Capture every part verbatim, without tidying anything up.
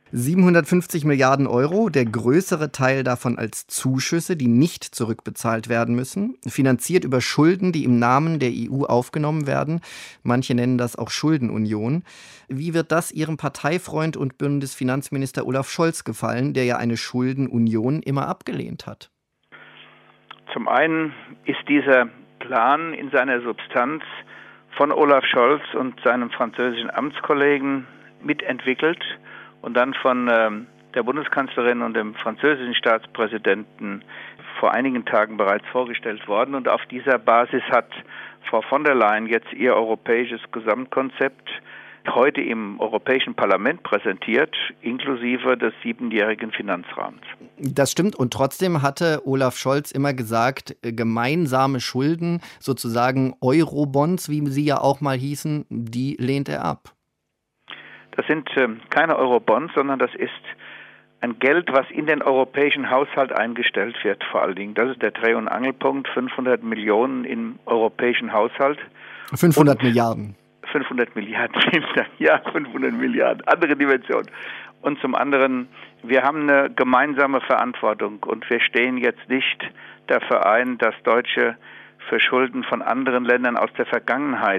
siebenhundertfünfzig Milliarden Euro, der größere Teil davon als Zuschüsse, die nicht zurückbezahlt werden müssen, finanziert über Schulden, die im Namen der E U aufgenommen werden. Manche nennen das auch Schuldenunion. Wie wird das Ihrem Parteifreund und Bundesfinanzminister Olaf Scholz gefallen, der ja eine Schuldenunion immer abgelehnt hat? Zum einen ist dieser Plan in seiner Substanz von Olaf Scholz und seinem französischen Amtskollegen mitentwickelt und dann von ähm, der Bundeskanzlerin und dem französischen Staatspräsidenten vor einigen Tagen bereits vorgestellt worden. Und auf dieser Basis hat Frau von der Leyen jetzt ihr europäisches Gesamtkonzept heute im Europäischen Parlament präsentiert, inklusive des siebenjährigen Finanzrahmens. Das stimmt. Und trotzdem hatte Olaf Scholz immer gesagt, gemeinsame Schulden, sozusagen Eurobonds, wie sie ja auch mal hießen, die lehnt er ab. Das sind ähm, keine Eurobonds, sondern das ist ein Geld, was in den europäischen Haushalt eingestellt wird, vor allen Dingen. Das ist der Dreh- und Angelpunkt, fünfhundert Millionen im europäischen Haushalt. fünfhundert Milliarden. fünfhundert Milliarden, ja, fünfhundert Milliarden, andere Dimension. Und zum anderen, wir haben eine gemeinsame Verantwortung und wir stehen jetzt nicht dafür ein, dass Deutsche für Schulden von anderen Ländern aus der Vergangenheit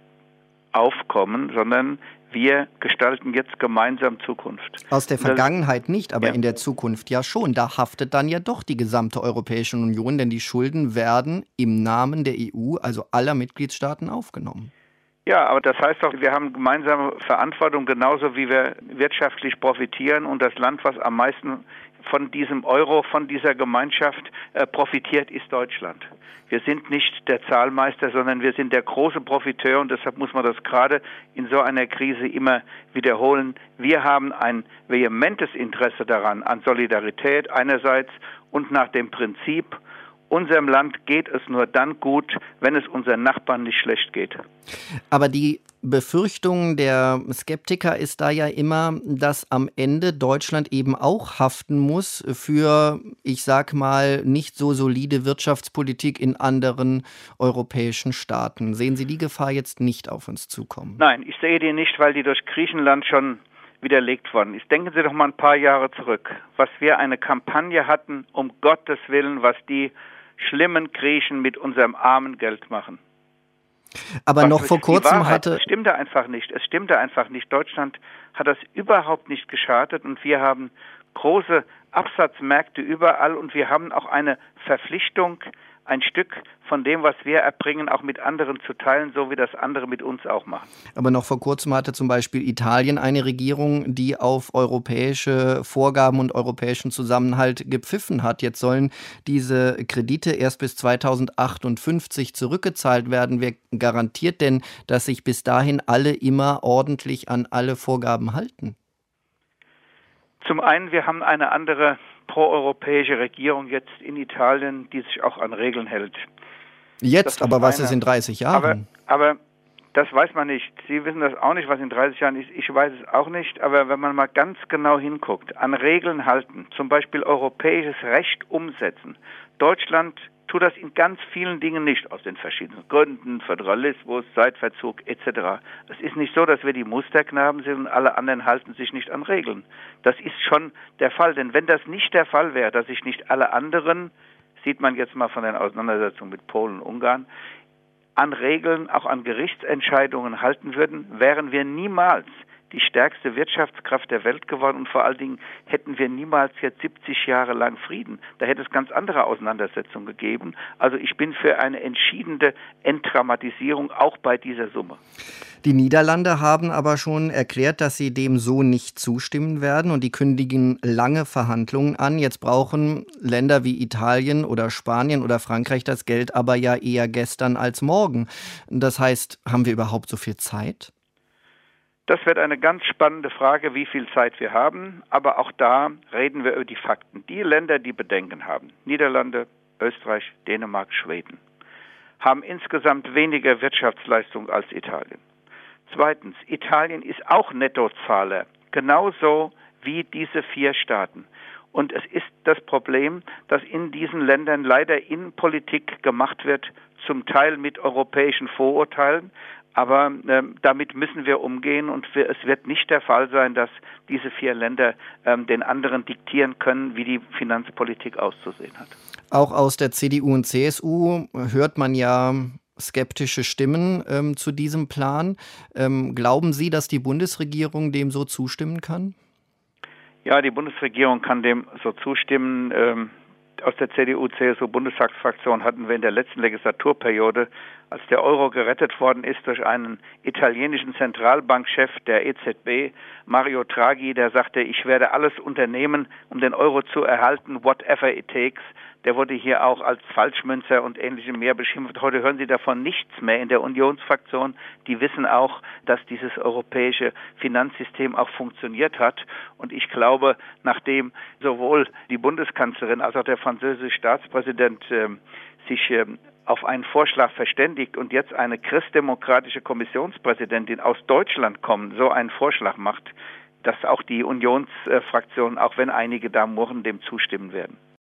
aufkommen, sondern wir gestalten jetzt gemeinsam Zukunft. Aus der Vergangenheit nicht, aber ja. in der Zukunft ja schon. Da haftet dann ja doch die gesamte Europäische Union, denn die Schulden werden im Namen der E U, also aller Mitgliedstaaten, aufgenommen. Ja, aber das heißt doch, wir haben gemeinsame Verantwortung, genauso wie wir wirtschaftlich profitieren und das Land, was am meisten von diesem Euro, von dieser Gemeinschaft äh, profitiert, ist Deutschland. Wir sind nicht der Zahlmeister, sondern wir sind der große Profiteur und deshalb muss man das gerade in so einer Krise immer wiederholen. Wir haben ein vehementes Interesse daran, an Solidarität einerseits und nach dem Prinzip, unserem Land geht es nur dann gut, wenn es unseren Nachbarn nicht schlecht geht. Aber die Befürchtung der Skeptiker ist da ja immer, dass am Ende Deutschland eben auch haften muss für, ich sag mal, nicht so solide Wirtschaftspolitik in anderen europäischen Staaten. Sehen Sie die Gefahr jetzt nicht auf uns zukommen? Nein, ich sehe die nicht, weil die durch Griechenland schon widerlegt worden ist. Denken Sie doch mal ein paar Jahre zurück, was wir eine Kampagne hatten, um Gottes Willen, was die schlimmen Griechen mit unserem armen Geld machen. Aber was noch vor kurzem Wahrheit, hatte... Es stimmte einfach nicht. Es stimmte einfach nicht. Deutschland hat das überhaupt nicht geschadet und wir haben große Absatzmärkte überall und wir haben auch eine Verpflichtung, ein Stück von dem, was wir erbringen, auch mit anderen zu teilen, so wie das andere mit uns auch machen. Aber noch vor kurzem hatte zum Beispiel Italien eine Regierung, die auf europäische Vorgaben und europäischen Zusammenhalt gepfiffen hat. Jetzt sollen diese Kredite erst bis zweitausendachtundfünfzig zurückgezahlt werden. Wer garantiert denn, dass sich bis dahin alle immer ordentlich an alle Vorgaben halten? Zum einen, wir haben eine andere proeuropäische Regierung jetzt in Italien, die sich auch an Regeln hält. Jetzt, aber was ist in dreißig Jahren? Aber, aber das weiß man nicht. Sie wissen das auch nicht, was in dreißig Jahren ist. Ich weiß es auch nicht. Aber wenn man mal ganz genau hinguckt, an Regeln halten, zum Beispiel europäisches Recht umsetzen. Deutschland tut das in ganz vielen Dingen nicht, aus den verschiedenen Gründen, Föderalismus, Zeitverzug et cetera. Es ist nicht so, dass wir die Musterknaben sind und alle anderen halten sich nicht an Regeln. Das ist schon der Fall, denn wenn das nicht der Fall wäre, dass sich nicht alle anderen, sieht man jetzt mal von den Auseinandersetzungen mit Polen und Ungarn, an Regeln, auch an Gerichtsentscheidungen halten würden, wären wir niemals die stärkste Wirtschaftskraft der Welt geworden und vor allen Dingen hätten wir niemals jetzt siebzig Jahre lang Frieden. Da hätte es ganz andere Auseinandersetzungen gegeben. Also ich bin für eine entschiedene Entdramatisierung auch bei dieser Summe. Die Niederlande haben aber schon erklärt, dass sie dem so nicht zustimmen werden und die kündigen lange Verhandlungen an. Jetzt brauchen Länder wie Italien oder Spanien oder Frankreich das Geld aber ja eher gestern als morgen. Das heißt, haben wir überhaupt so viel Zeit? Das wird eine ganz spannende Frage, wie viel Zeit wir haben. Aber auch da reden wir über die Fakten. Die Länder, die Bedenken haben, Niederlande, Österreich, Dänemark, Schweden, haben insgesamt weniger Wirtschaftsleistung als Italien. Zweitens, Italien ist auch Nettozahler, genauso wie diese vier Staaten. Und es ist das Problem, dass in diesen Ländern leider Innenpolitik gemacht wird, zum Teil mit europäischen Vorurteilen, Aber äh, damit müssen wir umgehen und wir, es wird nicht der Fall sein, dass diese vier Länder ähm, den anderen diktieren können, wie die Finanzpolitik auszusehen hat. Auch aus der C D U und C S U hört man ja skeptische Stimmen ähm, zu diesem Plan. Ähm, glauben Sie, dass die Bundesregierung dem so zustimmen kann? Ja, die Bundesregierung kann dem so zustimmen. Ähm, aus der C D U C S U-Bundestagsfraktion hatten wir in der letzten Legislaturperiode, als der Euro gerettet worden ist durch einen italienischen Zentralbankchef der E Z B, Mario Draghi, der sagte, ich werde alles unternehmen, um den Euro zu erhalten, whatever it takes. Der wurde hier auch als Falschmünzer und ähnlichem mehr beschimpft. Heute hören Sie davon nichts mehr in der Unionsfraktion. Die wissen auch, dass dieses europäische Finanzsystem auch funktioniert hat. Und ich glaube, nachdem sowohl die Bundeskanzlerin als auch der französische Staatspräsident äh, sich äh, auf einen Vorschlag verständigt und jetzt eine christdemokratische Kommissionspräsidentin aus Deutschland kommt, so einen Vorschlag macht, dass auch die Unionsfraktionen, auch wenn einige da murren, dem zustimmen werden.